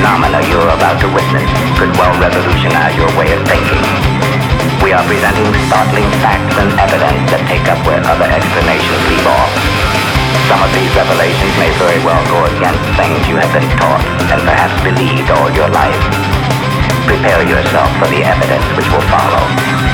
phenomena you're about to witness could well revolutionize your way of thinking. We are presenting startling facts and evidence that take up where other explanations leave off. Some of these revelations may very well go against things you have been taught and perhaps believed all your life. Prepare yourself for the evidence which will follow.